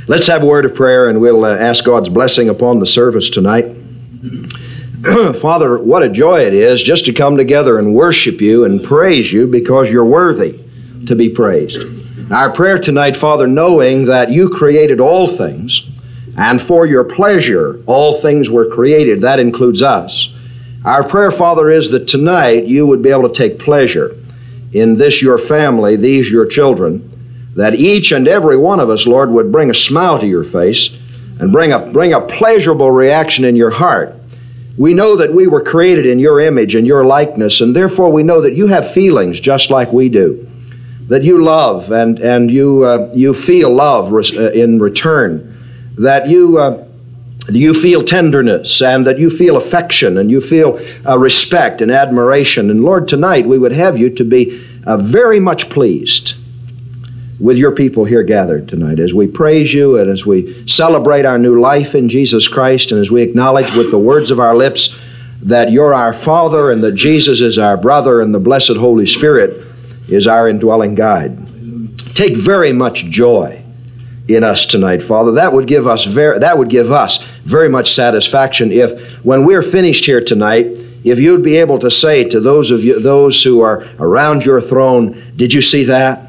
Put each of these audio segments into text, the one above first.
Let's have a word of prayer, and we'll ask God's blessing upon the service tonight. Father, what a joy it is just to come together and worship you and praise you because you're worthy to be praised. Our prayer tonight, Father, knowing that you created all things, and for your pleasure all things were created, that includes us. Our prayer, Father, is that tonight you would be able to take pleasure in this your family, these your children, that each and every one of us, Lord, would bring a smile to your face and bring a pleasurable reaction in your heart. We know that we were created in your image and your likeness, and therefore we know that you have feelings just like we do, that you love and you feel love in return, that you feel tenderness and that you feel affection and you feel respect and admiration. And Lord, tonight we would have you to be very much pleased with your people here gathered tonight as we praise you and as we celebrate our new life in Jesus Christ and as we acknowledge with the words of our lips that you're our Father and that Jesus is our brother and the blessed Holy Spirit is our indwelling guide. Take very much joy in us tonight, Father. That would give us very much satisfaction if, when we're finished here tonight, if you'd be able to say to those who are around your throne, did you see that?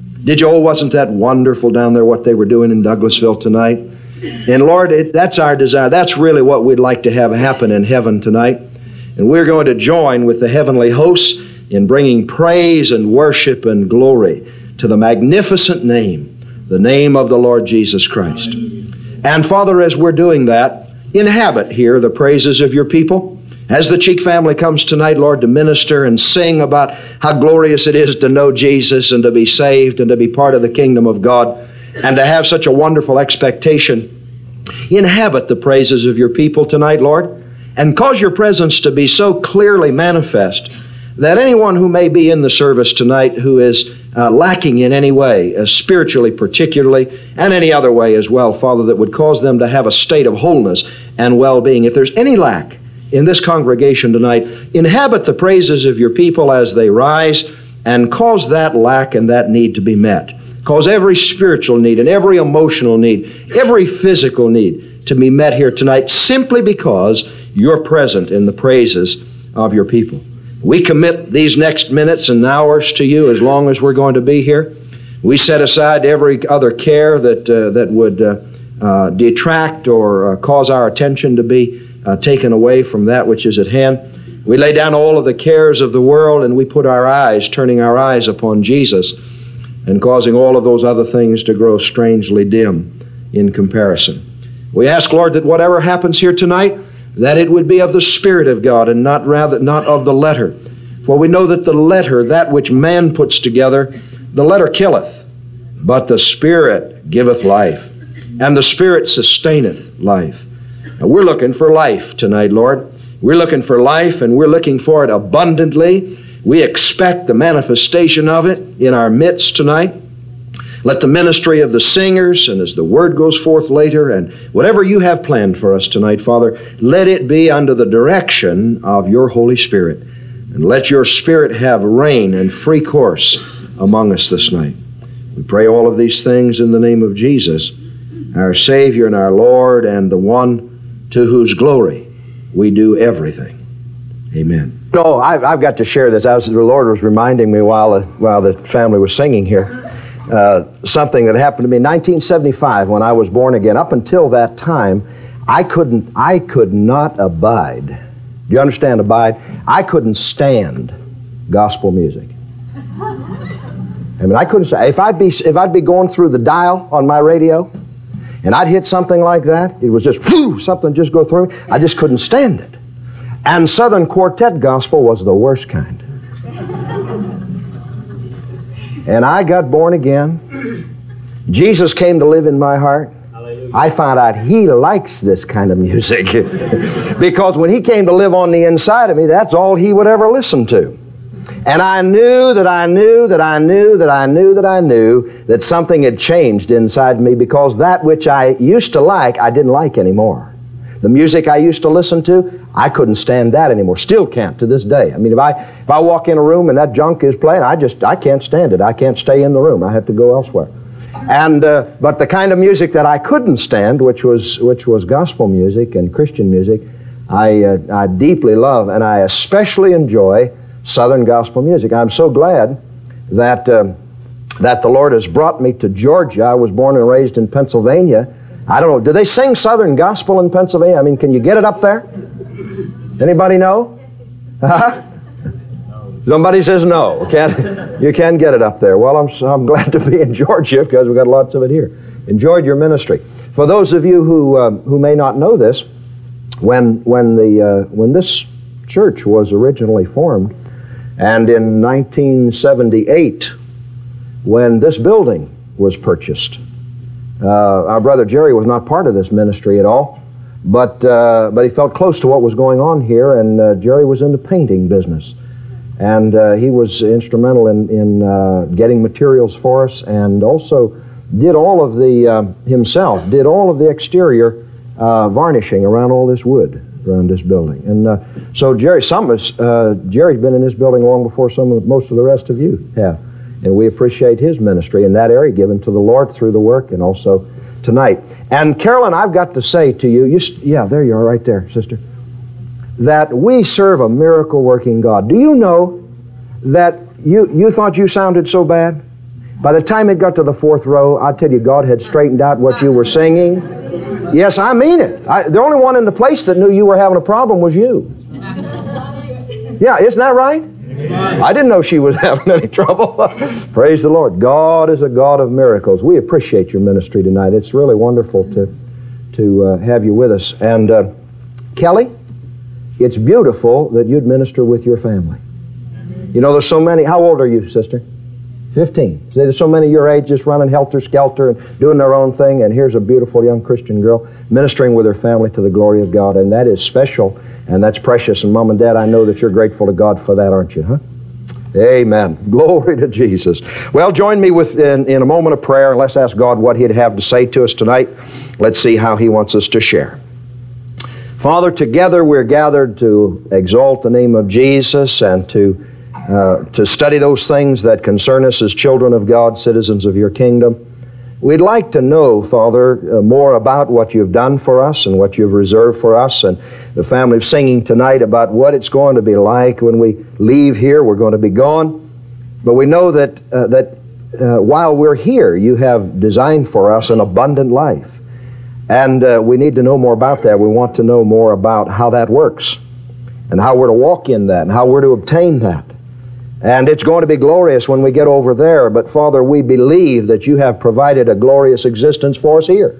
Wasn't that wonderful down there what they were doing in Douglasville tonight? And Lord, that's our desire. That's really what we'd like to have happen in heaven tonight. And we're going to join with the heavenly hosts in bringing praise and worship and glory to the magnificent name, the name of the Lord Jesus Christ. And Father, as we're doing that, inhabit here the praises of your people. As the Cheek family comes tonight, Lord, to minister and sing about how glorious it is to know Jesus and to be saved and to be part of the kingdom of God and to have such a wonderful expectation, inhabit the praises of your people tonight, Lord, and cause your presence to be so clearly manifest that anyone who may be in the service tonight who is lacking in any way, spiritually particularly, and any other way as well, Father, that would cause them to have a state of wholeness and well-being. If there's any lack in this congregation tonight, inhabit the praises of your people as they rise and cause that lack and that need to be met. Cause every spiritual need and every emotional need, every physical need to be met here tonight simply because you're present in the praises of your people. We commit these next minutes and hours to you as long as we're going to be here. We set aside every other care that would detract or cause our attention to be taken away from that which is at hand. We lay down all of the cares of the world and we put turning our eyes upon Jesus and causing all of those other things to grow strangely dim in comparison. We ask, Lord, that whatever happens here tonight, that it would be of the Spirit of God and not of the letter. For we know that the letter, that which man puts together, the letter killeth, but the Spirit giveth life, and the Spirit sustaineth life. Now, we're looking for life tonight, Lord. We're looking for life, and we're looking for it abundantly. We expect the manifestation of it in our midst tonight. Let the ministry of the singers, and as the word goes forth later, and whatever you have planned for us tonight, Father, let it be under the direction of your Holy Spirit. And let your Spirit have reign and free course among us this night. We pray all of these things in the name of Jesus, our Savior and our Lord, and the one to whose glory we do everything. Amen. No, I've got to share this. As the Lord was reminding me while the family was singing here, something that happened to me in 1975 when I was born again. Up until that time, I could not abide. Do you understand abide? I couldn't stand gospel music. I mean, I couldn't say, if I'd be going through the dial on my radio and I'd hit something like that, it was just, something just go through me. I just couldn't stand it. And Southern Quartet gospel was the worst kind. And I got born again. Jesus came to live in my heart. I found out He likes this kind of music. Because when He came to live on the inside of me, that's all He would ever listen to. And I knew that something had changed inside me, because that which I used to like, I didn't like anymore. The music I used to listen to, I couldn't stand that anymore. Still can't to this day. I mean, if I walk in a room and that junk is playing, I can't stand it. I can't stay in the room. I have to go elsewhere. But the kind of music that I couldn't stand, which was gospel music and Christian music, I deeply love, and I especially enjoy Southern gospel music. I'm so glad that the Lord has brought me to Georgia. I was born and raised in Pennsylvania. I don't know, do they sing Southern gospel in Pennsylvania? I mean, can you get it up there? Anybody know? Huh? Somebody says no. You can't get it up there. Well, I'm glad to be in Georgia because we've got lots of it here. Enjoyed your ministry. For those of you who may not know this, when this church was originally formed, and in 1978, when this building was purchased, our brother Jerry was not part of this ministry at all, but he felt close to what was going on here, and Jerry was in the painting business. And he was instrumental in getting materials for us, and also did all of the exterior varnishing around all this wood around this building. And so Jerry's been in this building long before most of the rest of you have. And we appreciate his ministry in that area given to the Lord through the work and also tonight. And Carolyn, I've got to say to you, yeah, there you are right there, sister, that we serve a miracle-working God. Do you know that you thought you sounded so bad? By the time it got to the fourth row, I tell you, God had straightened out what you were singing. Yes, I mean it. The only one in the place that knew you were having a problem was you. Yeah, isn't that right? I didn't know she was having any trouble. Praise the Lord. God is a God of miracles. We appreciate your ministry tonight. It's really wonderful to have you with us. And Kelly, it's beautiful that you'd minister with your family. You know, there's so many. How old are you, sister? 15. There's so many your age just running helter-skelter and doing their own thing, and here's a beautiful young Christian girl ministering with her family to the glory of God, and that is special, and that's precious. And Mom and Dad, I know that you're grateful to God for that, aren't you, huh? Amen. Glory to Jesus. Well, join me in a moment of prayer, and let's ask God what He'd have to say to us tonight. Let's see how He wants us to share. Father, together we're gathered to exalt the name of Jesus and to study those things that concern us as children of God, citizens of your kingdom. We'd like to know, Father, more about what you've done for us and what you've reserved for us, and the family of singing tonight about what it's going to be like when we leave here. We're going to be gone. But we know that while we're here, you have designed for us an abundant life. And we need to know more about that. We want to know more about how that works and how we're to walk in that and how we're to obtain that. And it's going to be glorious when we get over there. But Father, we believe that you have provided a glorious existence for us here.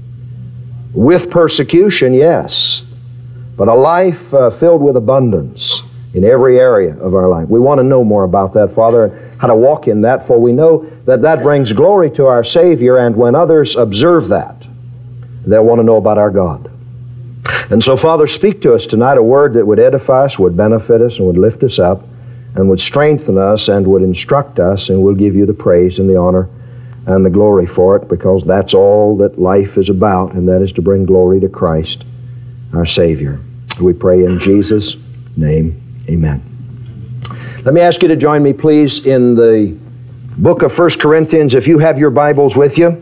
With persecution, yes, but a life filled with abundance in every area of our life. We want to know more about that, Father, and how to walk in that, for we know that that brings glory to our Savior, and when others observe that, they'll want to know about our God. And so, Father, speak to us tonight a word that would edify us, would benefit us, and would lift us up, and would strengthen us, and would instruct us, and we'll give you the praise and the honor and the glory for it, because that's all that life is about, and that is to bring glory to Christ, our Savior. We pray in Jesus' name, amen. Let me ask you to join me, please, in the book of 1 Corinthians, if you have your Bibles with you.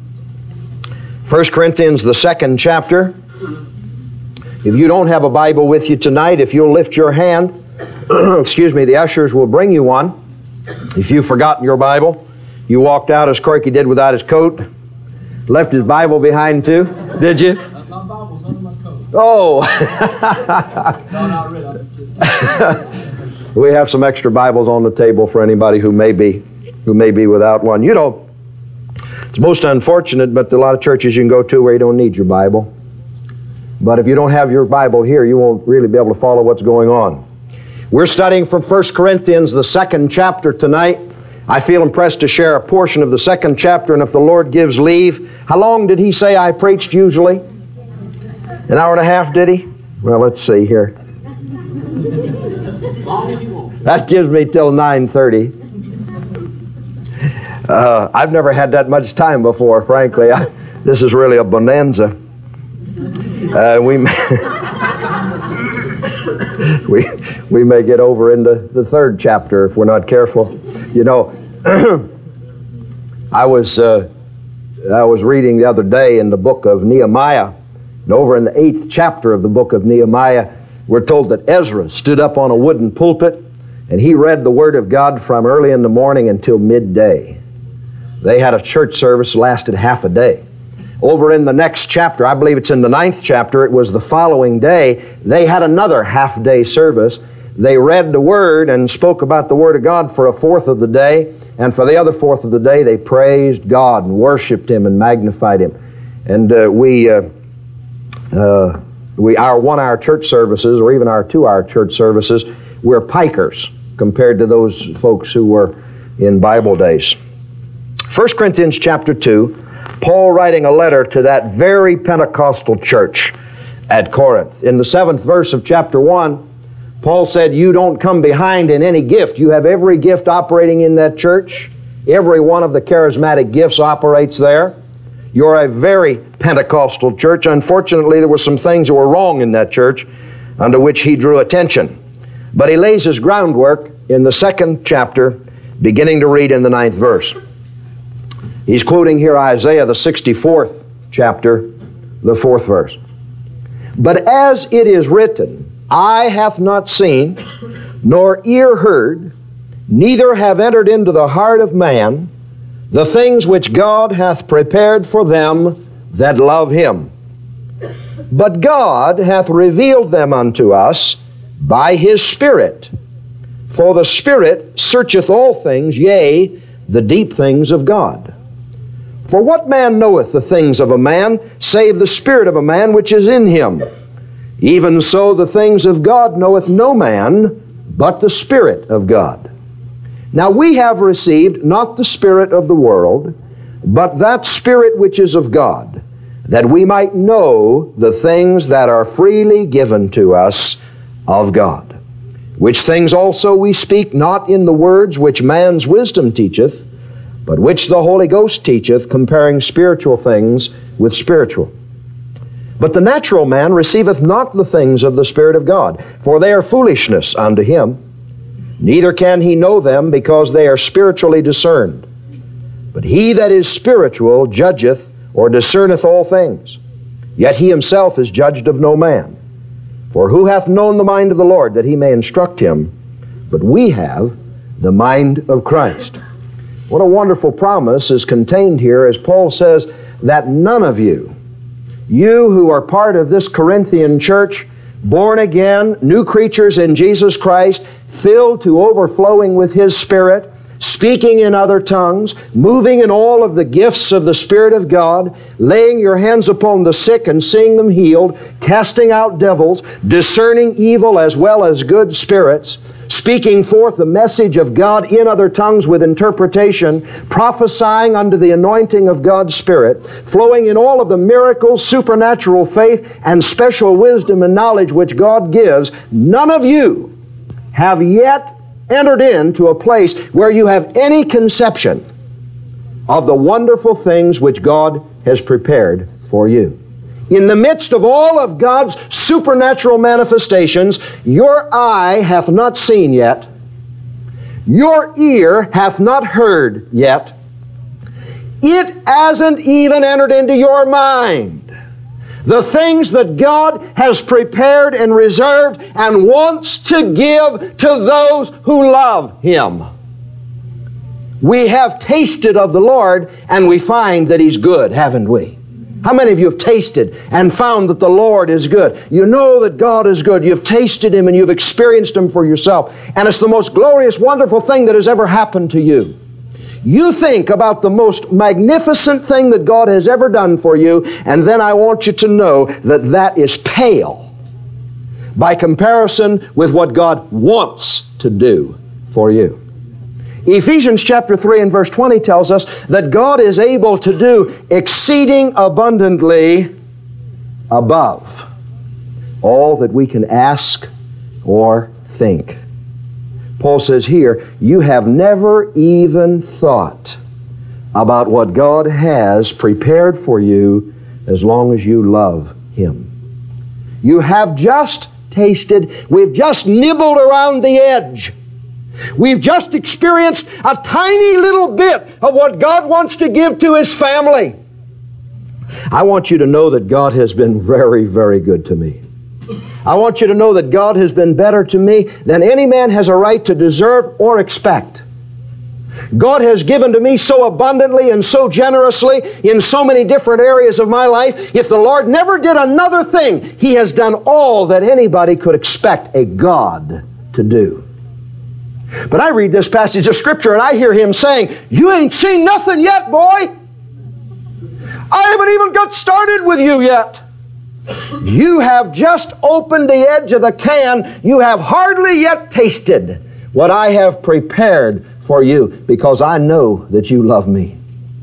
1 Corinthians, the 2nd chapter. If you don't have a Bible with you tonight, if you'll lift your hand, excuse me, the ushers will bring you one. If you've forgotten your Bible, you walked out as Corky did without his coat, left his Bible behind too, did you? My Bible's under my coat. Oh! No, not really. I'm just We have some extra Bibles on the table for anybody who may be without one. You know, it's most unfortunate, but there are a lot of churches you can go to where you don't need your Bible. But if you don't have your Bible here, you won't really be able to follow what's going on. We're studying from 1 Corinthians, the 2nd chapter tonight. I feel impressed to share a portion of the 2nd chapter, and if the Lord gives leave, how long did he say I preached usually? An hour and a half, did he? Well, let's see here. That gives me till 9:30. I've never had that much time before, frankly. This is really a bonanza. We may get over into the 3rd chapter if we're not careful. You know, I was I was reading the other day in the book of Nehemiah, and over in the 8th chapter of the book of Nehemiah, we're told that Ezra stood up on a wooden pulpit and he read the Word of God from early in the morning until midday. They had a church service that lasted half a day. Over in the next chapter, I believe it's in the 9th chapter, it was the following day, they had another half-day service. They read the Word and spoke about the Word of God for a fourth of the day, and for the other fourth of the day, they praised God and worshiped Him and magnified Him. And our 1-hour church services, or even our 2-hour church services, we're pikers compared to those folks who were in Bible days. 1 Corinthians chapter 2, Paul writing a letter to that very Pentecostal church at Corinth. In the 7th verse of chapter 1, Paul said, you don't come behind in any gift. You have every gift operating in that church. Every one of the charismatic gifts operates there. You're a very Pentecostal church. Unfortunately, there were some things that were wrong in that church unto which he drew attention. But he lays his groundwork in the 2nd chapter, beginning to read in the 9th verse. He's quoting here Isaiah, the 64th chapter, the 4th verse. But as it is written, eye hath not seen, nor ear heard, neither have entered into the heart of man the things which God hath prepared for them that love Him. But God hath revealed them unto us by His Spirit. For the Spirit searcheth all things, yea, the deep things of God. For what man knoweth the things of a man, save the spirit of a man which is in him? Even so the things of God knoweth no man, but the Spirit of God. Now we have received not the spirit of the world, but that Spirit which is of God, that we might know the things that are freely given to us of God. Which things also we speak not in the words which man's wisdom teacheth, but which the Holy Ghost teacheth, comparing spiritual things with spiritual. But the natural man receiveth not the things of the Spirit of God, for they are foolishness unto him. Neither can he know them, because they are spiritually discerned. But he that is spiritual judgeth or discerneth all things. Yet he himself is judged of no man. For who hath known the mind of the Lord, that he may instruct him? But we have the mind of Christ. What a wonderful promise is contained here as Paul says that none of you, you who are part of this Corinthian church, born again, new creatures in Jesus Christ, filled to overflowing with His Spirit, speaking in other tongues, moving in all of the gifts of the Spirit of God, laying your hands upon the sick and seeing them healed, casting out devils, discerning evil as well as good spirits, speaking forth the message of God in other tongues with interpretation, prophesying under the anointing of God's Spirit, flowing in all of the miracles, supernatural faith, and special wisdom and knowledge which God gives. None of you have yet entered into a place where you have any conception of the wonderful things which God has prepared for you. In the midst of all of God's supernatural manifestations, your eye hath not seen yet, your ear hath not heard yet, it hasn't even entered into your mind the things that God has prepared and reserved and wants to give to those who love Him. We have tasted of the Lord and we find that He's good, haven't we? How many of you have tasted and found that the Lord is good? You know that God is good. You've tasted Him and you've experienced Him for yourself. And it's the most glorious, wonderful thing that has ever happened to you. You think about the most magnificent thing that God has ever done for you, and then I want you to know that that is pale by comparison with what God wants to do for you. Ephesians chapter 3 and verse 20 tells us that God is able to do exceeding abundantly above all that we can ask or think. Paul says here, you have never even thought about what God has prepared for you as long as you love Him. You have just tasted, we've just nibbled around the edge. We've just experienced a tiny little bit of what God wants to give to His family. I want you to know that God has been very, very good to me. I want you to know that God has been better to me than any man has a right to deserve or expect. God has given to me so abundantly and so generously in so many different areas of my life. If the Lord never did another thing, He has done all that anybody could expect a God to do. But I read this passage of Scripture and I hear Him saying, "You ain't seen nothing yet, boy. I haven't even got started with you yet. You have just opened the edge of the can. You have hardly yet tasted what I have prepared for you, because I know that you love me."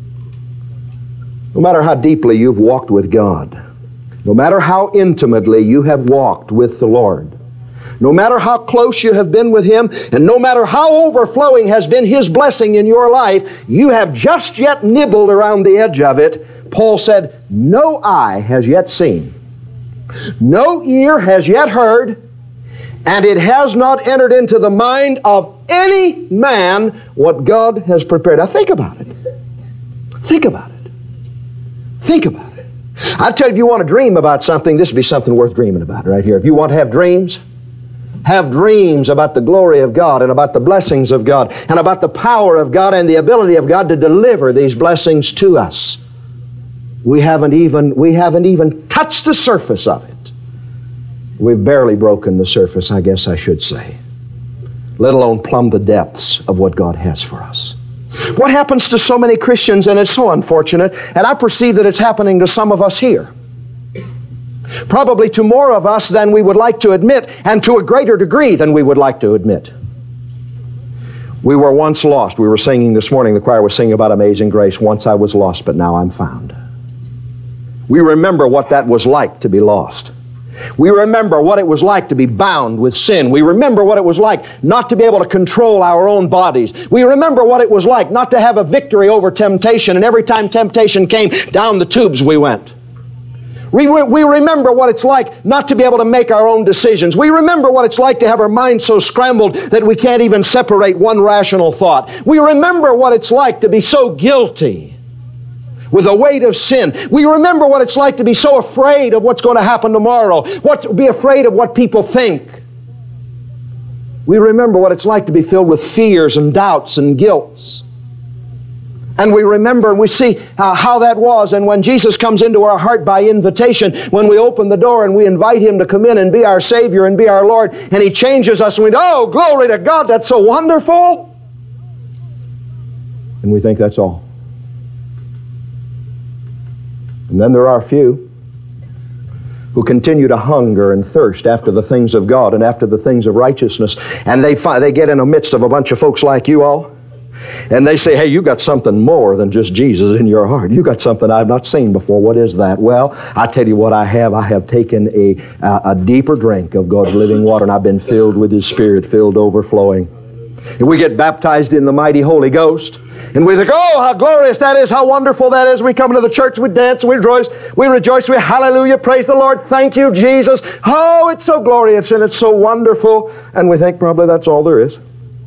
No matter how deeply you've walked with God, no matter how intimately you have walked with the Lord, no matter how close you have been with Him, and no matter how overflowing has been His blessing in your life, you have just yet nibbled around the edge of it. Paul said, "No eye has yet seen, no ear has yet heard, and it has not entered into the mind of any man what God has prepared." Now think about it. Think about it. Think about it. I tell you, if you want to dream about something, this would be something worth dreaming about right here. If you want to have dreams about the glory of God and about the blessings of God and about the power of God and the ability of God to deliver these blessings to us. We haven't even touched the surface of it. We've barely broken the surface, I guess I should say, let alone plumb the depths of what God has for us. What happens to so many Christians, and it's so unfortunate, and I perceive that it's happening to some of us here. Probably to more of us than we would like to admit, and to a greater degree than we would like to admit. We were once lost. We were singing this morning, the choir was singing about Amazing Grace. Once I was lost, but now I'm found. We remember what that was like to be lost. We remember what it was like to be bound with sin. We remember what it was like not to be able to control our own bodies. We remember what it was like not to have a victory over temptation, and every time temptation came, down the tubes we went. We remember what it's like not to be able to make our own decisions. We remember what it's like to have our mind so scrambled that we can't even separate one rational thought. We remember what it's like to be so guilty with the weight of sin. We remember what it's like to be so afraid of what's going to happen tomorrow, be afraid of what people think. We remember what it's like to be filled with fears and doubts and guilts. And we remember and we see how that was. And when Jesus comes into our heart by invitation, when we open the door and we invite Him to come in and be our Savior and be our Lord, and He changes us and we go, "Oh, glory to God, that's so wonderful." And we think that's all. And then there are a few who continue to hunger and thirst after the things of God and after the things of righteousness. And they get in the midst of a bunch of folks like you all, and they say, "Hey, you got something more than just Jesus in your heart. You got something I've not seen before. What is that?" Well, I tell you what I have. I have taken a deeper drink of God's living water, and I've been filled with His Spirit, filled overflowing. And we get baptized in the mighty Holy Ghost, and we think, "Oh, how glorious that is, how wonderful that is." We come into the church, we dance, we rejoice, we hallelujah, praise the Lord, thank you, Jesus. Oh, it's so glorious and it's so wonderful. And we think probably that's all there is.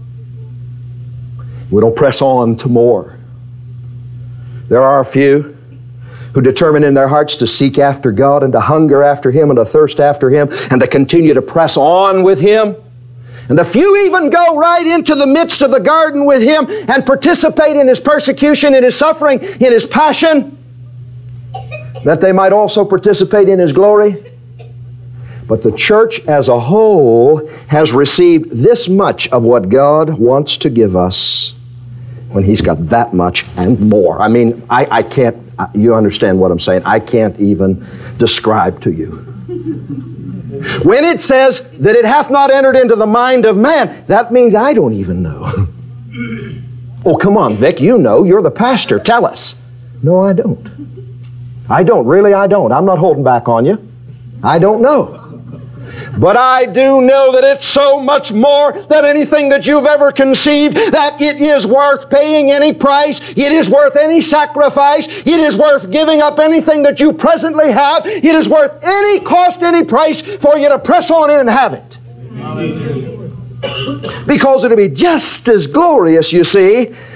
We don't press on to more. There are a few who determine in their hearts to seek after God and to hunger after Him and to thirst after Him and to continue to press on with Him. And a few even go right into the midst of the garden with Him and participate in His persecution, in His suffering, in His passion, that they might also participate in His glory. But the church as a whole has received this much of what God wants to give us when He's got that much and more. I mean, I can't, you understand what I'm saying. I can't even describe to you. When it says that it hath not entered into the mind of man, that means I don't even know. Oh, come on, Vic, you know. You're the pastor. Tell us. No, I don't. I don't. Really, I don't. I'm not holding back on you. I don't know. But I do know that it's so much more than anything that you've ever conceived, that it is worth paying any price. It is worth any sacrifice. It is worth giving up anything that you presently have. It is worth any cost, any price for you to press on in and have it. Because it'll be just as glorious, you see,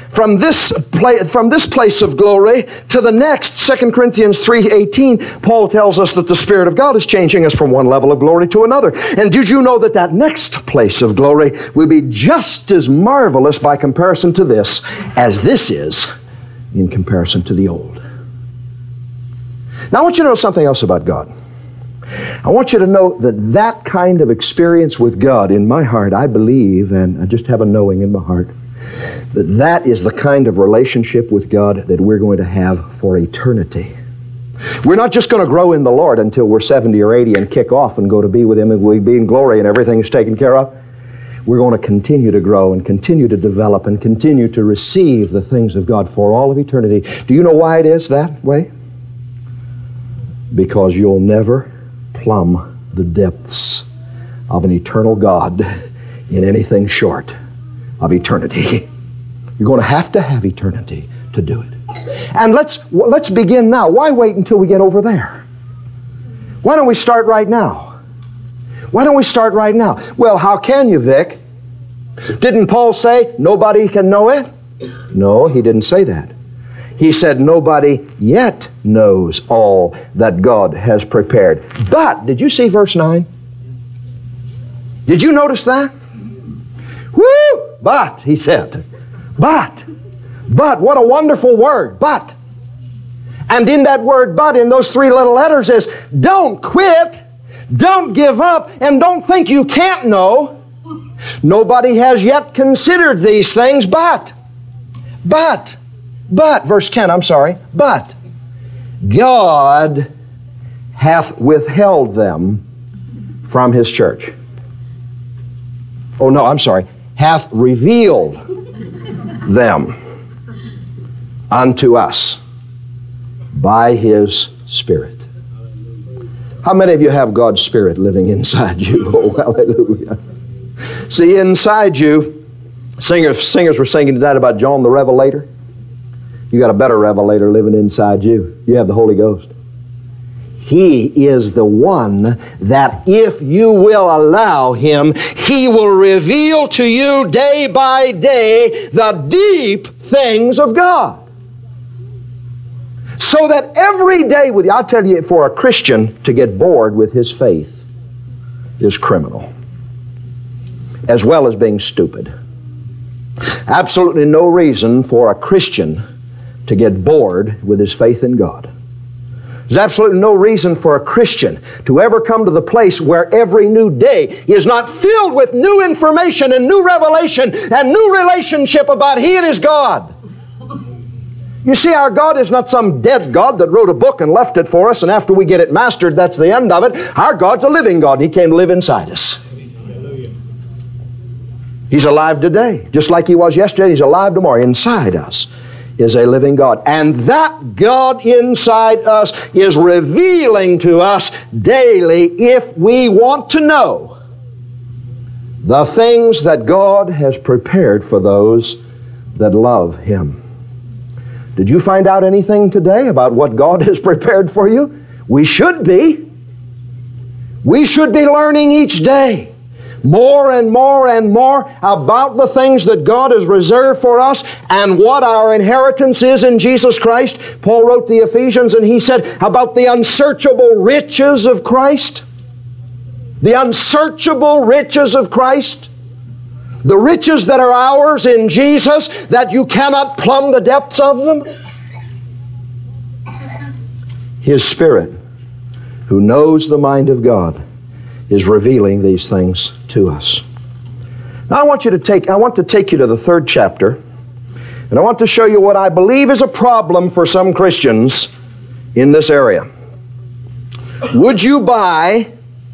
from this place of glory to the next. 2 Corinthians 3:18, Paul tells us that the Spirit of God is changing us from one level of glory to another. And did you know that that next place of glory will be just as marvelous by comparison to this as this is in comparison to the old? Now I want you to know something else about God. I want you to know that that kind of experience with God in my heart, I believe, and I just have a knowing in my heart, that that is the kind of relationship with God that we're going to have for eternity. We're not just going to grow in the Lord until we're 70 or 80 and kick off and go to be with Him and we'll be in glory and everything's taken care of. We're going to continue to grow and continue to develop and continue to receive the things of God for all of eternity. Do you know why it is that way? Because you'll never plumb the depths of an eternal God in anything short of eternity. You're going to have eternity to do it. And let's begin now. Why wait until we get over there? Why don't we start right now? Why don't we start right now? Well, how can you, Vic? Didn't Paul say nobody can know it? No, he didn't say that. He said nobody yet knows all that God has prepared. But, did you see verse 9? Did you notice that? Woo! But, he said, but, what a wonderful word, but. And in that word but, in those three little letters is, don't quit, don't give up, and don't think you can't know. Nobody has yet considered these things, but, verse 10, I'm sorry, but God hath withheld them from His church. Oh no, I'm sorry, hath revealed them unto us by His Spirit. How many of you have God's Spirit living inside you? Oh, hallelujah. See, inside you, singers were singing tonight about John the Revelator. You got a better revelator living inside you. You have the Holy Ghost. He is the one that if you will allow Him, He will reveal to you day by day the deep things of God. So that every day with you, I'll tell you, for a Christian to get bored with his faith is criminal, as well as being stupid. Absolutely no reason for a Christian to get bored with his faith in God. There's absolutely no reason for a Christian to ever come to the place where every new day is not filled with new information and new revelation and new relationship about He and His God. You see, our God is not some dead God that wrote a book and left it for us, and after we get it mastered, that's the end of it. Our God's a living God, and He came to live inside us. He's alive today. Just like He was yesterday, He's alive tomorrow. Inside us is a living God. And that God inside us is revealing to us daily if we want to know the things that God has prepared for those that love Him. Did you find out anything today about what God has prepared for you? We should be. We should be learning each day more and more and more about the things that God has reserved for us and what our inheritance is in Jesus Christ. Paul wrote the Ephesians and he said about the unsearchable riches of Christ. The unsearchable riches of Christ. The riches that are ours in Jesus, that you cannot plumb the depths of them. His Spirit, who knows the mind of God, is revealing these things to us. Now I want to take you to the 3rd chapter, and I want to show you what I believe is a problem for some Christians in this area. Would you buy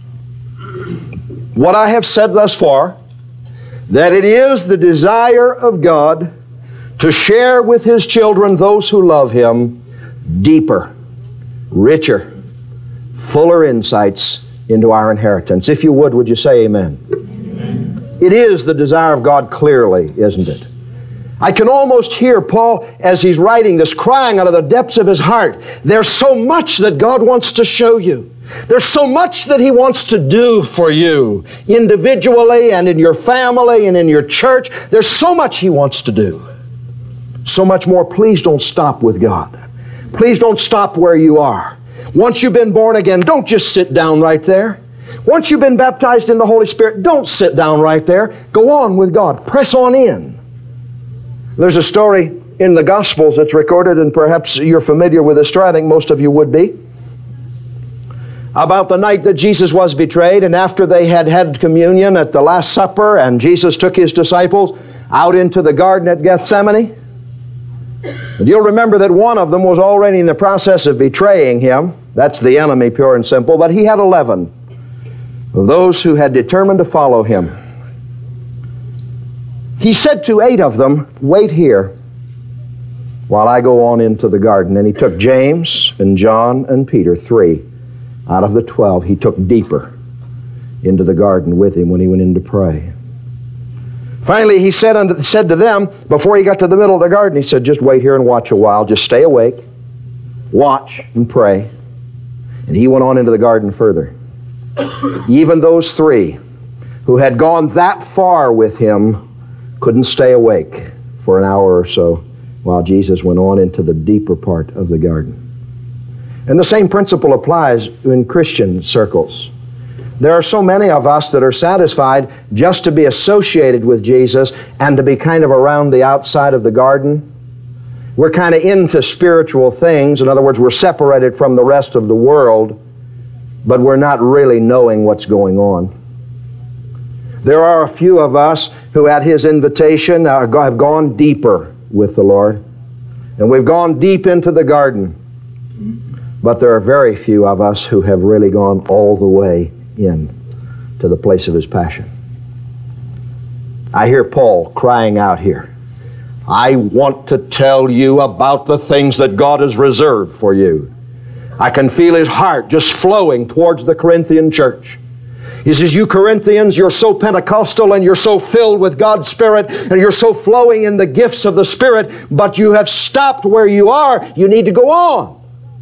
what I have said thus far, that it is the desire of God to share with His children, those who love Him, deeper, richer, fuller insights into our inheritance? If you would you say amen? Amen. It is the desire of God clearly, isn't it? I can almost hear Paul, as he's writing this, crying out of the depths of his heart. There's so much that God wants to show you. There's so much that He wants to do for you, individually and in your family and in your church. There's so much He wants to do. So much more, please don't stop with God. Please don't stop where you are. Once you've been born again, don't just sit down right there. Once you've been baptized in the Holy Spirit, don't sit down right there. Go on with God. Press on in. There's a story in the Gospels that's recorded, and perhaps you're familiar with this story. I think most of you would be. About the night that Jesus was betrayed, and after they had had communion at the Last Supper, and Jesus took His disciples out into the garden at Gethsemane. And you'll remember that one of them was already in the process of betraying Him. That's the enemy, pure and simple. But he had 11 of those who had determined to follow Him. He said to 8 of them, "Wait here while I go on into the garden." And He took James and John and Peter, 3 out of the 12. He took deeper into the garden with Him when He went in to pray. Finally, He said to them, before He got to the middle of the garden, He said, "Just wait here and watch a while. Just stay awake, watch and pray." And He went on into the garden further. Even those 3 who had gone that far with Him couldn't stay awake for an hour or so while Jesus went on into the deeper part of the garden. And the same principle applies in Christian circles. There are so many of us that are satisfied just to be associated with Jesus and to be kind of around the outside of the garden. We're kind of into spiritual things. In other words, we're separated from the rest of the world, but we're not really knowing what's going on. There are a few of us who at His invitation have gone deeper with the Lord, and we've gone deep into the garden. But there are very few of us who have really gone all the way in to the place of His passion. I hear Paul crying out here, "I want to tell you about the things that God has reserved for you." I can feel his heart just flowing towards the Corinthian church. He says, "You Corinthians, you're so Pentecostal and you're so filled with God's Spirit and you're so flowing in the gifts of the Spirit, but you have stopped where you are. You need to go on."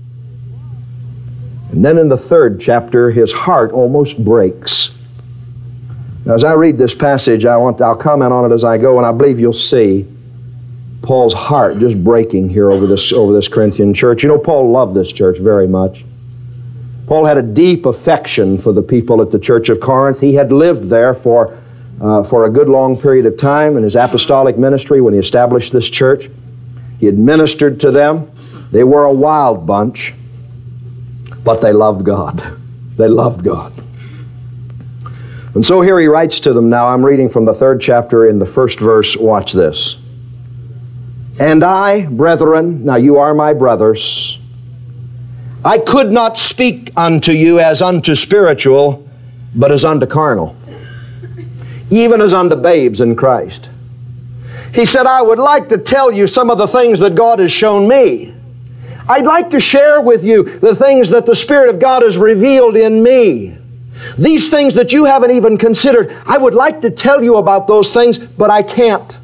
And then in the 3rd chapter, his heart almost breaks. Now, as I read this passage, I'll comment on it as I go, and I believe you'll see Paul's heart just breaking here over this Corinthian church. You know, Paul loved this church very much. Paul had a deep affection for the people at the church of Corinth. He had lived there for a good long period of time in his apostolic ministry when he established this church. He had ministered to them. They were a wild bunch, but they loved God. They loved God. And so here he writes to them now. I'm reading from the 3rd chapter in the 1st verse. Watch this. "And I, brethren," now you are my brothers, "I could not speak unto you as unto spiritual, but as unto carnal, even as unto babes in Christ." He said, "I would like to tell you some of the things that God has shown me. I'd like to share with you the things that the Spirit of God has revealed in me. These things that you haven't even considered, I would like to tell you about those things, but I can't.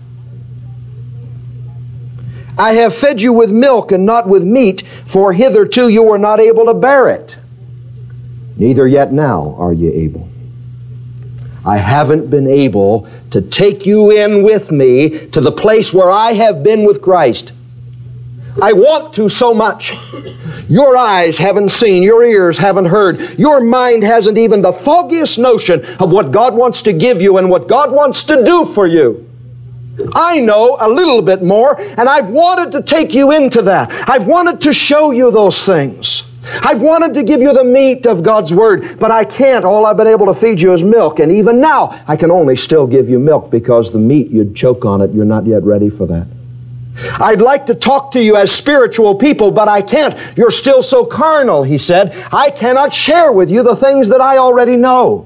I have fed you with milk and not with meat, for hitherto you were not able to bear it. Neither yet now are ye able. I haven't been able to take you in with me to the place where I have been with Christ. I want to so much. Your eyes haven't seen, your ears haven't heard, your mind hasn't even the foggiest notion of what God wants to give you and what God wants to do for you. I know a little bit more, and I've wanted to take you into that. I've wanted to show you those things. I've wanted to give you the meat of God's Word, but I can't. All I've been able to feed you is milk, and even now I can only still give you milk because the meat, you'd choke on it. You're not yet ready for that. I'd like to talk to you as spiritual people, but I can't. You're still so carnal," he said. "I cannot share with you the things that I already know."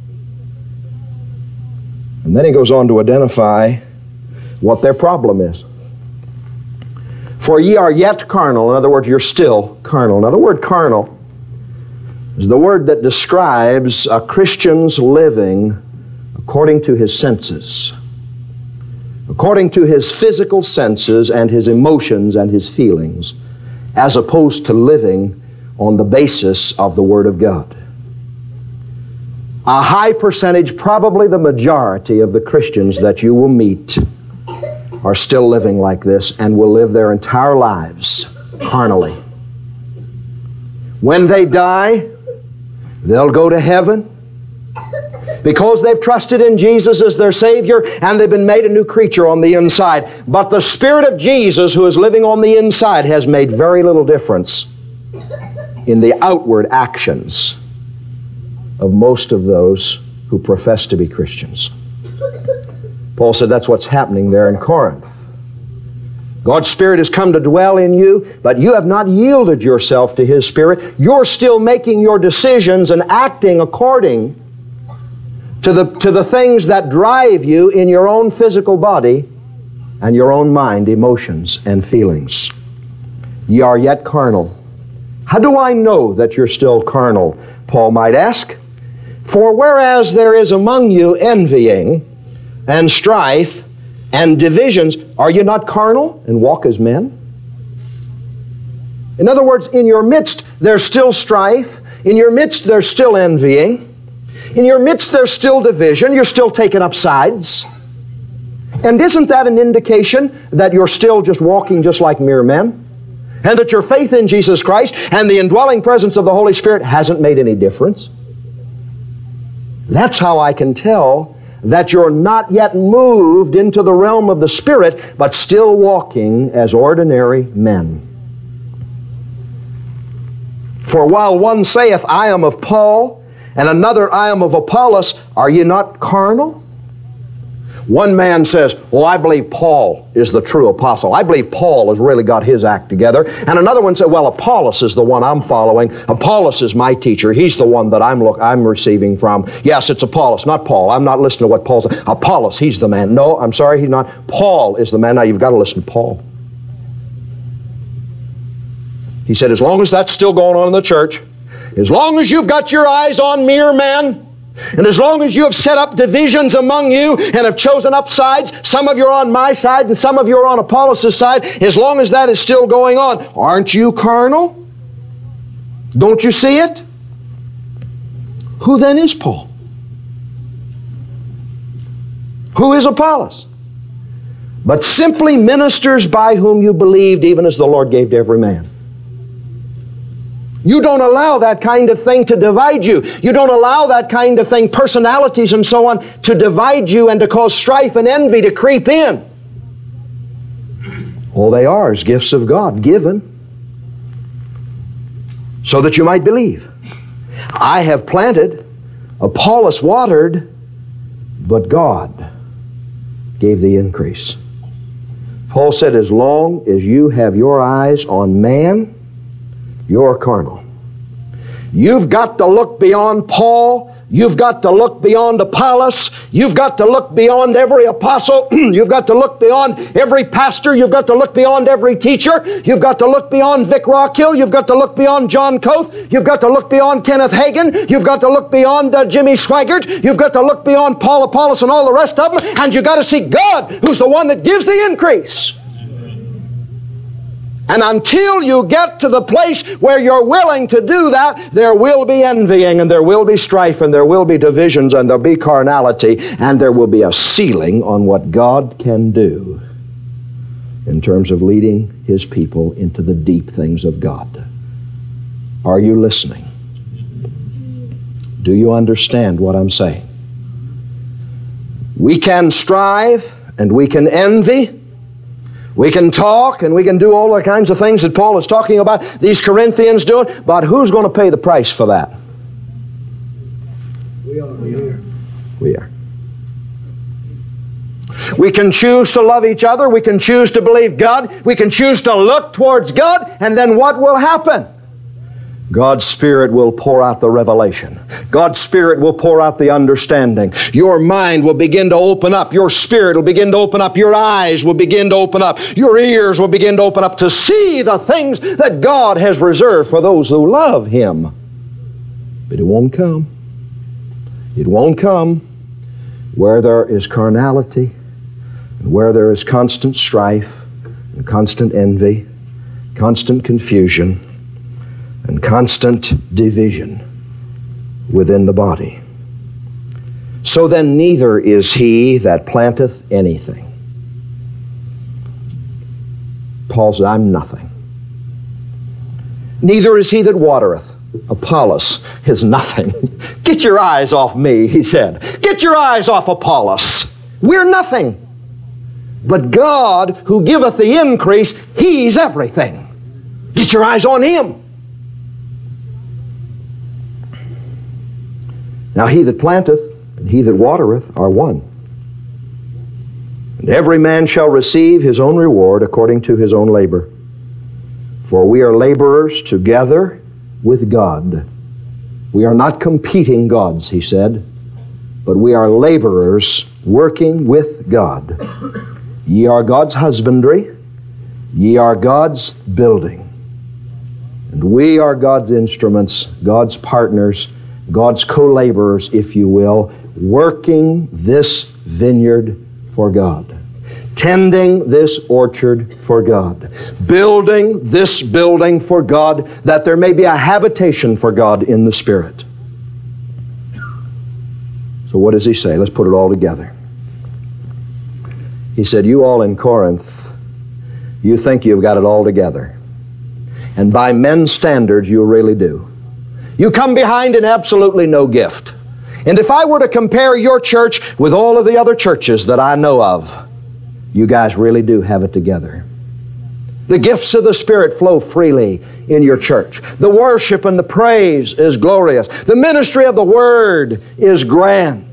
And then he goes on to identify what their problem is. "For ye are yet carnal." In other words, you're still carnal. Now, the word carnal is the word that describes a Christian's living according to his senses, according to his physical senses and his emotions and his feelings, as opposed to living on the basis of the Word of God. A high percentage, probably the majority of the Christians that you will meet, are still living like this and will live their entire lives carnally. When they die, they'll go to heaven because they've trusted in Jesus as their Savior and they've been made a new creature on the inside. But the Spirit of Jesus who is living on the inside has made very little difference in the outward actions of most of those who profess to be Christians. Paul said that's what's happening there in Corinth. God's Spirit has come to dwell in you, but you have not yielded yourself to His Spirit. You're still making your decisions and acting according to the things that drive you in your own physical body and your own mind, emotions, and feelings. Ye are yet carnal. How do I know that you're still carnal? Paul might ask. For whereas there is among you envying and strife and divisions, are you not carnal and walk as men? In other words, in your midst there's still strife. In your midst there's still envying. In your midst there's still division. You're still taking up sides. And isn't that an indication that you're still just walking just like mere men? And that your faith in Jesus Christ and the indwelling presence of the Holy Spirit hasn't made any difference? That's how I can tell that you're not yet moved into the realm of the Spirit, but still walking as ordinary men. For while one saith, I am of Paul, and another, I am of Apollos, are ye not carnal? One man says, well, I believe Paul is the true apostle. I believe Paul has really got his act together. And another one said, well, Apollos is the one I'm following. Apollos is my teacher. He's the one that I'm receiving from. Yes, it's Apollos, not Paul. I'm not listening to what Paul says. Apollos, he's the man. No, I'm sorry, he's not. Paul is the man. Now you've got to listen to Paul. He said, as long as that's still going on in the church, as long as you've got your eyes on mere men, and as long as you have set up divisions among you and have chosen up sides, some of you are on my side and some of you are on Apollos' side, as long as that is still going on, aren't you carnal? Don't you see it? Who then is Paul? Who is Apollos? But simply ministers by whom you believed, even as the Lord gave to every man. You don't allow that kind of thing to divide you. You don't allow that kind of thing, personalities and so on, to divide you and to cause strife and envy to creep in. All they are is gifts of God given so that you might believe. I have planted, Apollos watered, but God gave the increase. Paul said, as long as you have your eyes on man, you're carnal. You've got to look beyond Paul. You've got to look beyond Apollos. You've got to look beyond every apostle. You've got to look beyond every pastor. You've got to look beyond every teacher. You've got to look beyond Vic Rockhill. You've got to look beyond John Coath. You've got to look beyond Kenneth Hagin. You've got to look beyond Jimmy Swaggart. You've got to look beyond Paul Apollos and all the rest of them. And you've got to see God, who's the one that gives the increase. And until you get to the place where you're willing to do that, there will be envying and there will be strife and there will be divisions and there'll be carnality and there will be a ceiling on what God can do in terms of leading His people into the deep things of God. Are you listening? Do you understand what I'm saying? We can strive and we can envy. We can talk and we can do all the kinds of things that Paul is talking about these Corinthians doing, but who's going to pay the price for that? We are. We are. We can choose to love each other. We can choose to believe God. We can choose to look towards God. And then what will happen? God's Spirit will pour out the revelation. God's Spirit will pour out the understanding. Your mind will begin to open up. Your spirit will begin to open up. Your eyes will begin to open up. Your ears will begin to open up to see the things that God has reserved for those who love Him. But it won't come. It won't come where there is carnality and where there is constant strife and constant envy, constant confusion, and constant division within the body. So then neither is he that planteth anything. Paul said, I'm nothing. Neither is he that watereth. Apollos is nothing. Get your eyes off me, he said. Get your eyes off Apollos. We're nothing. But God, who giveth the increase, He's everything. Get your eyes on Him. Now he that planteth and he that watereth are one. And every man shall receive his own reward according to his own labor. For we are laborers together with God. We are not competing gods, he said, but we are laborers working with God. Ye are God's husbandry, ye are God's building. And we are God's instruments, God's partners, God's co-laborers, if you will, working this vineyard for God, tending this orchard for God, building this building for God, that there may be a habitation for God in the Spirit. So what does he say? Let's put it all together. He said, you all in Corinth, you think you've got it all together. And by men's standards, you really do. You come behind in absolutely no gift. And if I were to compare your church with all of the other churches that I know of, you guys really do have it together. The gifts of the Spirit flow freely in your church. The worship and the praise is glorious. The ministry of the Word is grand.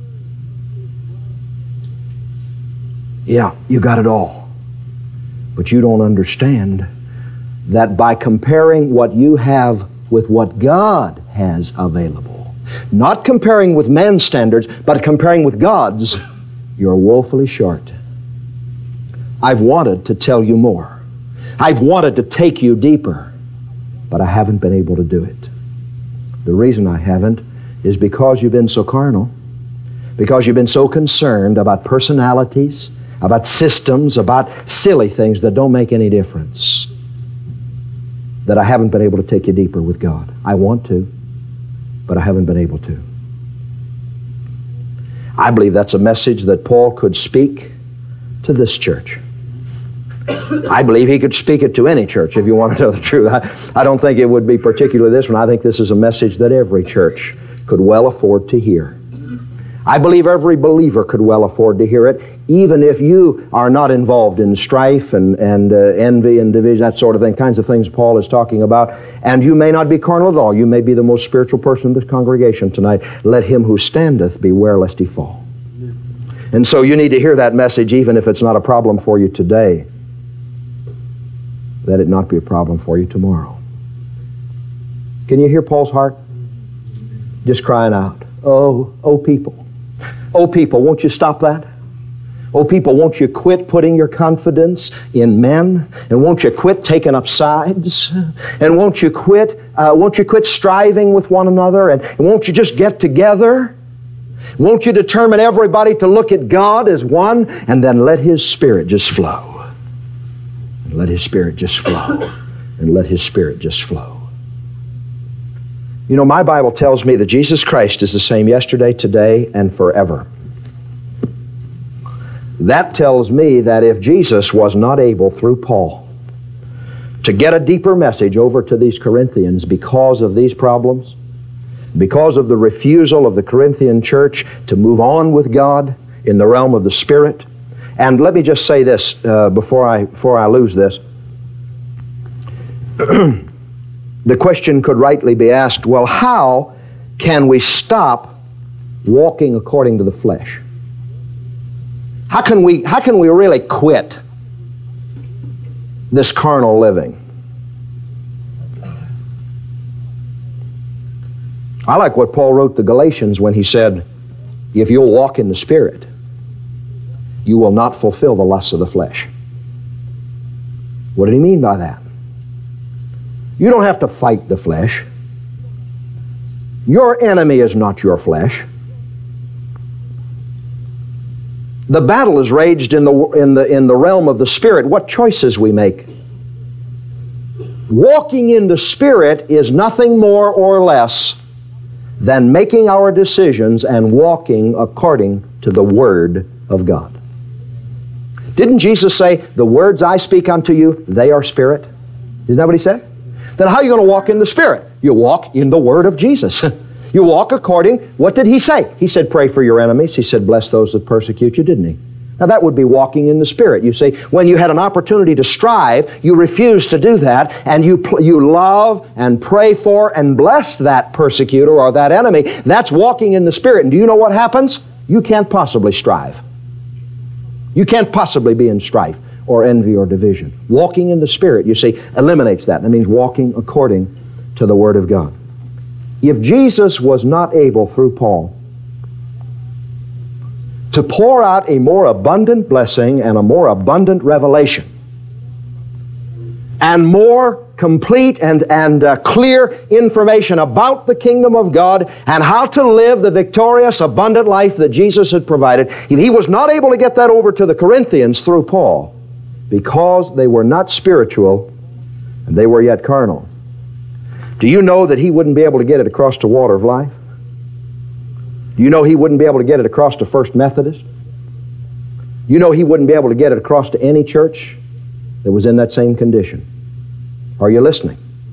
Yeah, you got it all. But you don't understand that by comparing what you have with what God has available, not comparing with man's standards, but comparing with God's, you're woefully short. I've wanted to tell you more. I've wanted to take you deeper, but I haven't been able to do it. The reason I haven't is because you've been so carnal, because you've been so concerned about personalities, about systems, about silly things that don't make any difference, that I haven't been able to take you deeper with God. I want to, but I haven't been able to. I believe that's a message that Paul could speak to this church. I believe he could speak it to any church, if you want to know the truth. I don't think it would be particularly this one. I think this is a message that every church could well afford to hear. I believe every believer could well afford to hear it, even if you are not involved in strife and envy and division, that sort of thing, kinds of things Paul is talking about. And you may not be carnal at all. You may be the most spiritual person in this congregation tonight. Let him who standeth beware lest he fall. And so you need to hear that message, even if it's not a problem for you today. Let it not be a problem for you tomorrow. Can you hear Paul's heart? Just crying out, oh people. Oh people, won't you stop that? Oh people, won't you quit putting your confidence in men? And won't you quit taking up sides? And won't you quit striving with one another? And won't you just get together? Won't you determine everybody to look at God as one, and then let His Spirit just flow? And let His Spirit just flow. And let His Spirit just flow. You know, my Bible tells me that Jesus Christ is the same yesterday, today, and forever. That tells me that if Jesus was not able, through Paul, to get a deeper message over to these Corinthians because of these problems, because of the refusal of the Corinthian church to move on with God in the realm of the Spirit. And let me just say this before I lose this. The question could rightly be asked, well, how can we stop walking according to the flesh? How can we really quit this carnal living? I like what Paul wrote to Galatians when he said, if you'll walk in the Spirit, you will not fulfill the lusts of the flesh. What did he mean by that? You don't have to fight the flesh. Your enemy is not your flesh. The battle is raged in the realm of the Spirit. What choices we make. Walking in the Spirit is nothing more or less than making our decisions and walking according to the Word of God. Didn't Jesus say, the words I speak unto you, they are spirit? Isn't that what he said? Then how are you going to walk in the Spirit? You walk in the Word of Jesus. You walk according, what did he say? He said, pray for your enemies. He said, bless those that persecute you, didn't he? Now that would be walking in the Spirit. You see, when you had an opportunity to strive, you refused to do that, and you love and pray for and bless that persecutor or that enemy. That's walking in the Spirit. And do you know what happens? You can't possibly strive. You can't possibly be in strife or envy or division. Walking in the Spirit, you see, eliminates that. That means walking according to the Word of God. If Jesus was not able, through Paul, to pour out a more abundant blessing and a more abundant revelation and more complete and clear information about the kingdom of God and how to live the victorious, abundant life that Jesus had provided, if he was not able to get that over to the Corinthians through Paul, because they were not spiritual and they were yet carnal, do you know that he wouldn't be able to get it across to Water of Life? Do you know he wouldn't be able to get it across to First Methodist? You know he wouldn't be able to get it across to any church that was in that same condition. Are you listening?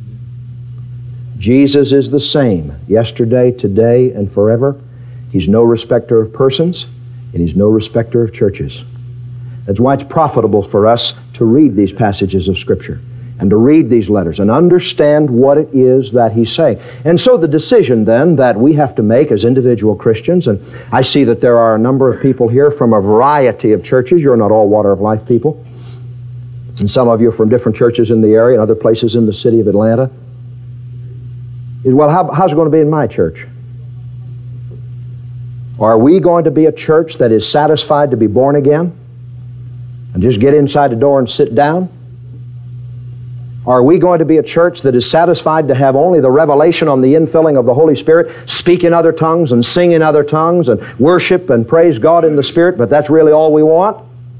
Jesus is the same yesterday, today, and forever. He's no respecter of persons, and he's no respecter of churches. That's why it's profitable for us to read these passages of Scripture and to read these letters and understand what it is that he's saying. And so the decision then that we have to make as individual Christians, and I see that there are a number of people here from a variety of churches. You're not all Water of Life people. And some of you are from different churches in the area and other places in the city of Atlanta. Is, well, how's it going to be in my church? Are we going to be a church that is satisfied to be born again and just get inside the door and sit down? Are we going to be a church that is satisfied to have only the revelation on the infilling of the Holy Spirit, speak in other tongues and sing in other tongues and worship and praise God in the Spirit, but that's really all we want?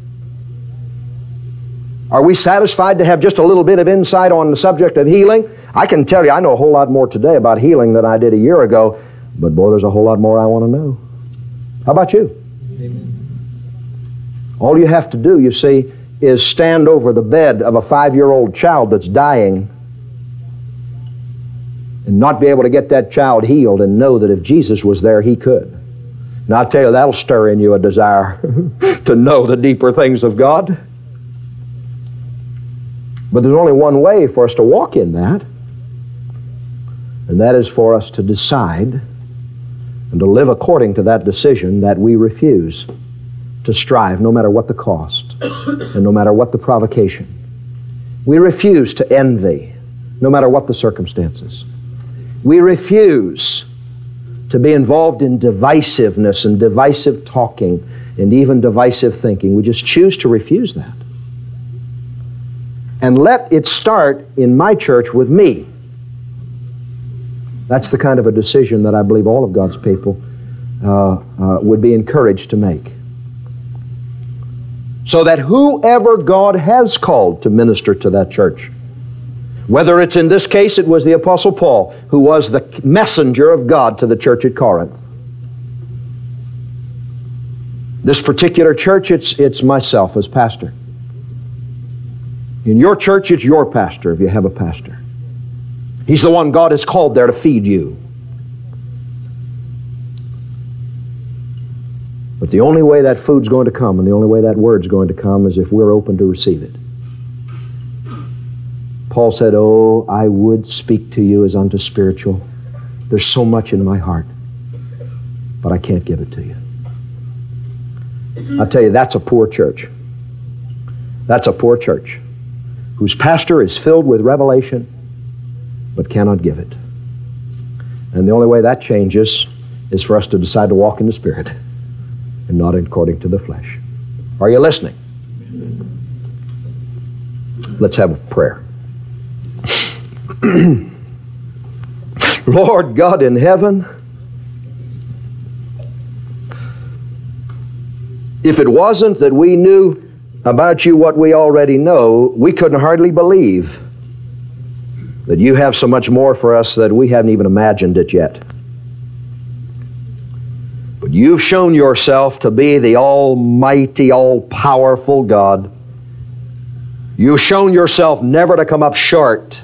Are we satisfied to have just a little bit of insight on the subject of healing? I can tell you, I know a whole lot more today about healing than I did a year ago, but boy, there's a whole lot more I want to know. How about you? Amen. All you have to do, you see, is stand over the bed of a 5-year-old child that's dying and not be able to get that child healed and know that if Jesus was there, he could. And I'll tell you, that'll stir in you a desire to know the deeper things of God. But there's only one way for us to walk in that, and that is for us to decide and to live according to that decision that we refuse to strive no matter what the cost and no matter what the provocation. We refuse to envy no matter what the circumstances. We refuse to be involved in divisiveness and divisive talking and even divisive thinking. We just choose to refuse that. And let it start in my church with me. That's the kind of a decision that I believe all of God's people would be encouraged to make. So that whoever God has called to minister to that church, whether it's in this case it was the Apostle Paul, who was the messenger of God to the church at Corinth. This particular church, it's myself as pastor. In your church, it's your pastor if you have a pastor. He's the one God has called there to feed you. But the only way that food's going to come and the only way that word's going to come is if we're open to receive it. Paul said, "Oh, I would speak to you as unto spiritual. There's so much in my heart, but I can't give it to you." I'll tell you, that's a poor church. That's a poor church whose pastor is filled with revelation but cannot give it. And the only way that changes is for us to decide to walk in the Spirit and not according to the flesh. Are you listening? Let's have a prayer. Lord God in heaven, if it wasn't that we knew about you what we already know, we couldn't hardly believe that you have so much more for us that we haven't even imagined it yet. But you've shown yourself to be the almighty, all-powerful God. You've shown yourself never to come up short.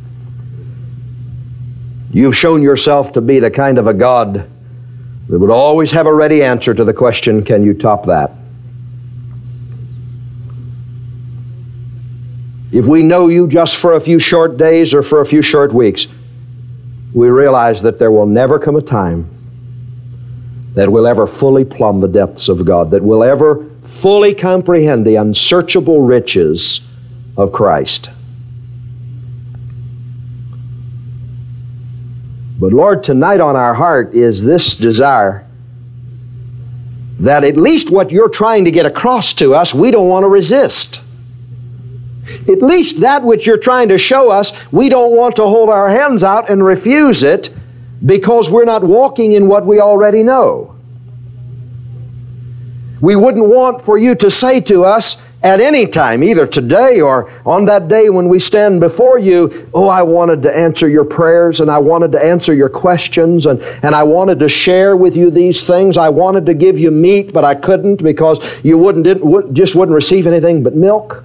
You've shown yourself to be the kind of a God that would always have a ready answer to the question, can you top that? If we know you just for a few short days or for a few short weeks, we realize that there will never come a time that we'll ever fully plumb the depths of God, that we'll ever fully comprehend the unsearchable riches of Christ. But Lord, tonight on our heart is this desire that at least what you're trying to get across to us, we don't want to resist. At least that which you're trying to show us, we don't want to hold our hands out and refuse it because we're not walking in what we already know. We wouldn't want for you to say to us at any time, either today or on that day when we stand before you, oh, I wanted to answer your prayers and I wanted to answer your questions and I wanted to share with you these things. I wanted to give you meat, but I couldn't because you just wouldn't receive anything but milk.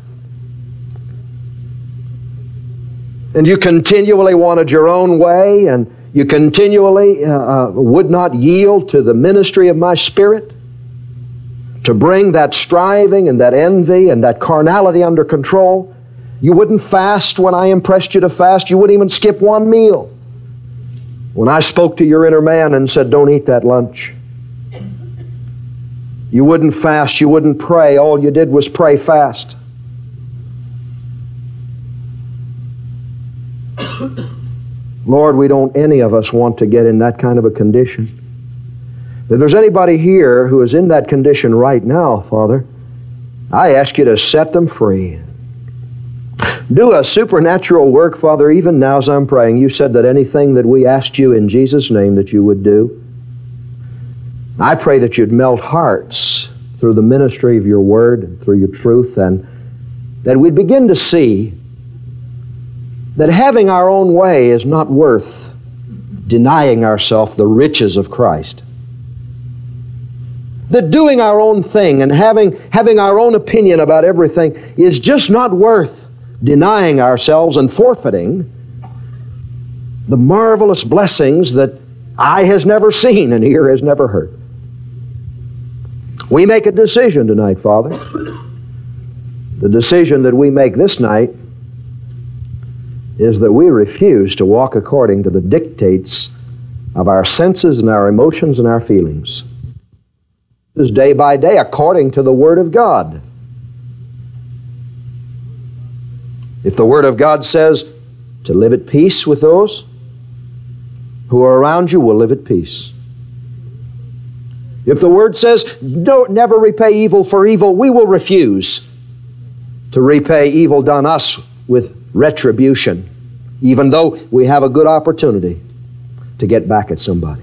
And you continually wanted your own way, and you continually would not yield to the ministry of my Spirit to bring that striving and that envy and that carnality under control. You wouldn't fast when I impressed you to fast. You wouldn't even skip one meal. When I spoke to your inner man and said, don't eat that lunch. You wouldn't fast. You wouldn't pray. All you did was pray fast. Lord, we don't any of us want to get in that kind of a condition. If there's anybody here who is in that condition right now, Father, I ask you to set them free. Do a supernatural work, Father, even now as I'm praying. You said that anything that we asked you in Jesus' name that you would do. I pray that you'd melt hearts through the ministry of your word and through your truth, and that we'd begin to see that having our own way is not worth denying ourselves the riches of Christ. That doing our own thing and having our own opinion about everything is just not worth denying ourselves and forfeiting the marvelous blessings that eye has never seen and ear has never heard. We make a decision tonight, Father. The decision that we make this night is that we refuse to walk according to the dictates of our senses and our emotions and our feelings. This is day by day according to the Word of God. If the Word of God says to live at peace with those who are around you, we'll live at peace. If the Word says don't never repay evil for evil, we will refuse to repay evil done us with retribution, even though we have a good opportunity to get back at somebody.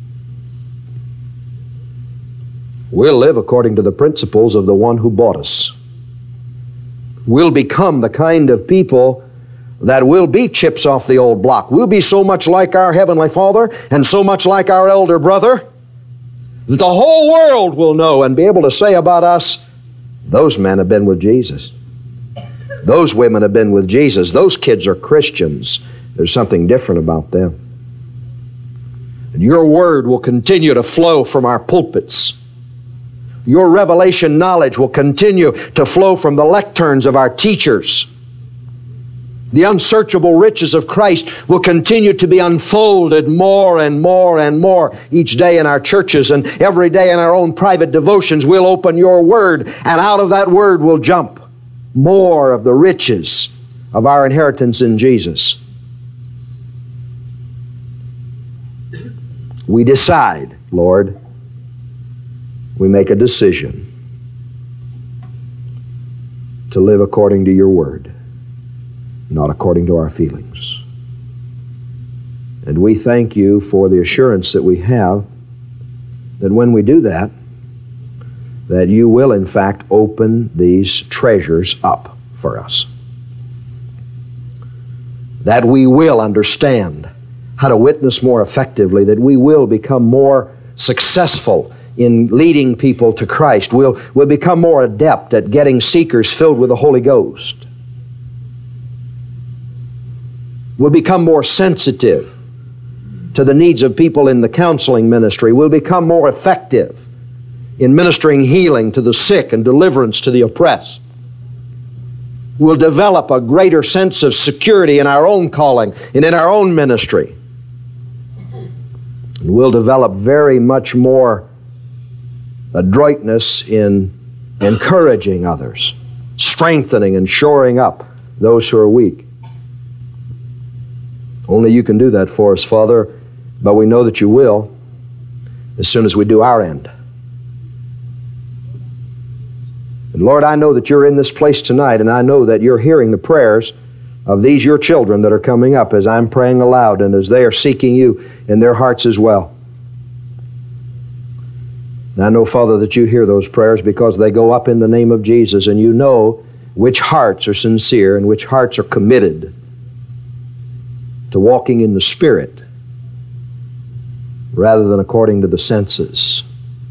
We'll live according to the principles of the one who bought us. We'll become the kind of people that will be chips off the old block. We'll be so much like our Heavenly Father and so much like our elder brother that the whole world will know and be able to say about us, those men have been with Jesus. Those women have been with Jesus. Those kids are Christians. There's something different about them. And your word will continue to flow from our pulpits. Your revelation knowledge will continue to flow from the lecterns of our teachers. The unsearchable riches of Christ will continue to be unfolded more and more and more each day in our churches, and every day in our own private devotions we'll open your word, and out of that word will jump more of the riches of our inheritance in Jesus. We decide, Lord, we make a decision to live according to your word, not according to our feelings. And we thank you for the assurance that we have that when we do that, that you will in fact open these treasures up for us. That we will understand how to witness more effectively, that we will become more successful in leading people to Christ. We'll become more adept at getting seekers filled with the Holy Ghost. We'll become more sensitive to the needs of people in the counseling ministry. We'll become more effective in ministering healing to the sick and deliverance to the oppressed. We'll develop a greater sense of security in our own calling and in our own ministry. And we'll develop very much more adroitness in encouraging others, strengthening and shoring up those who are weak. Only you can do that for us, Father, but we know that you will as soon as we do our end. And Lord, I know that you're in this place tonight, and I know that you're hearing the prayers of these your children that are coming up as I'm praying aloud and as they are seeking you in their hearts as well. And I know, Father, that you hear those prayers because they go up in the name of Jesus, and you know which hearts are sincere and which hearts are committed to walking in the Spirit rather than according to the senses.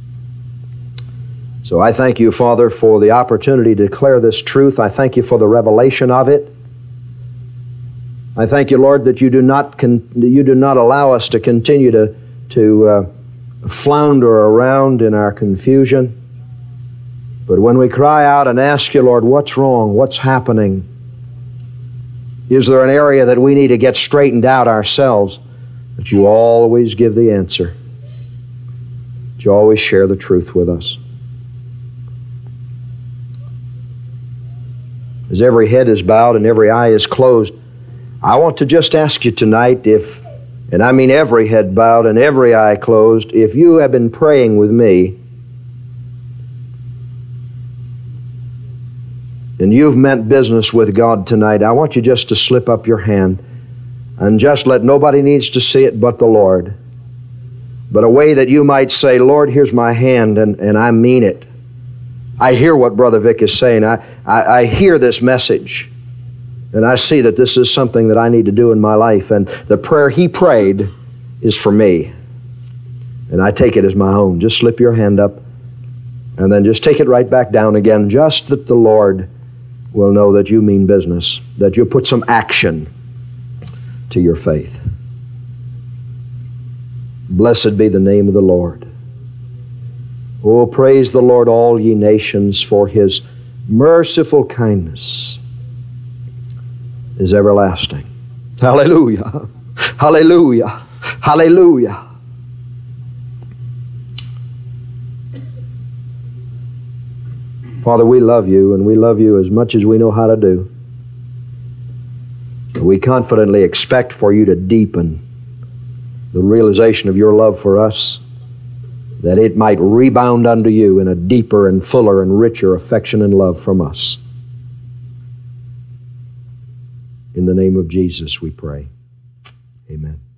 So I thank you, Father, for the opportunity to declare this truth. I thank you for the revelation of it. I thank you, Lord, that you do not allow us to continue to flounder around in our confusion. But when we cry out and ask you, Lord, what's wrong? What's happening? Is there an area that we need to get straightened out ourselves? That you always give the answer. That you always share the truth with us. As every head is bowed and every eye is closed, I want to just ask you tonight if, and I mean every head bowed and every eye closed, if you have been praying with me and you've meant business with God tonight, I want you just to slip up your hand and just let nobody needs to see it but the Lord. But a way that you might say, Lord, here's my hand, and I mean it. I hear what Brother Vic is saying. I hear this message, and I see that this is something that I need to do in my life, and the prayer he prayed is for me, and I take it as my own. Just slip your hand up, and then just take it right back down again, just that the Lord will know that you mean business, that you put some action to your faith. Blessed be the name of the Lord. Oh, praise the Lord, all ye nations, for his merciful kindness is everlasting. Hallelujah. Hallelujah. Hallelujah. Father, we love you, and we love you as much as we know how to do. We confidently expect for you to deepen the realization of your love for us, that it might rebound unto you in a deeper and fuller and richer affection and love from us. In the name of Jesus we pray. Amen.